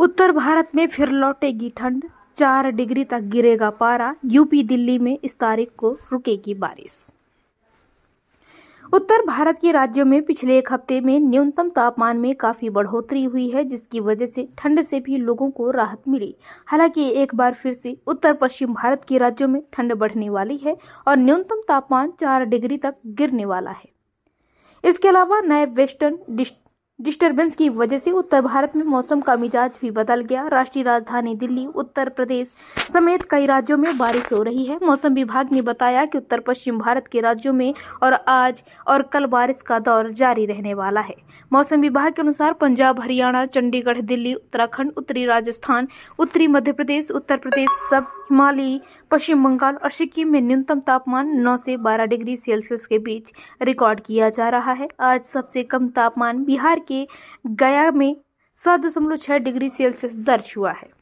उत्तर भारत में फिर लौटेगी ठंड, 4 डिग्री तक गिरेगा पारा। यूपी दिल्ली में इस तारीख को रुकेगी बारिश। उत्तर भारत के राज्यों में पिछले एक हफ्ते में न्यूनतम तापमान में काफी बढ़ोतरी हुई है, जिसकी वजह से ठंड से भी लोगों को राहत मिली। हालांकि एक बार फिर से उत्तर पश्चिम भारत के राज्यों में ठंड बढ़ने वाली है और न्यूनतम तापमान 4 डिग्री तक गिरने वाला है। इसके अलावा नए वेस्टर्न डिस्टर्बेंस की वजह से उत्तर भारत में मौसम का मिजाज भी बदल गया। राष्ट्रीय राजधानी दिल्ली, उत्तर प्रदेश समेत कई राज्यों में बारिश हो रही है। मौसम विभाग ने बताया कि उत्तर पश्चिम भारत के राज्यों में और आज और कल बारिश का दौर जारी रहने वाला है। मौसम विभाग के अनुसार पंजाब, हरियाणा, चंडीगढ़, दिल्ली, उत्तराखंड, उत्तरी राजस्थान, उत्तरी मध्य प्रदेश, उत्तर प्रदेश, सब हिमालयी, पश्चिम बंगाल और सिक्किम में न्यूनतम तापमान 9 से 12 डिग्री सेल्सियस के बीच रिकॉर्ड किया जा रहा है। आज सबसे कम तापमान बिहार के गया में 7.6 डिग्री सेल्सियस दर्ज हुआ है।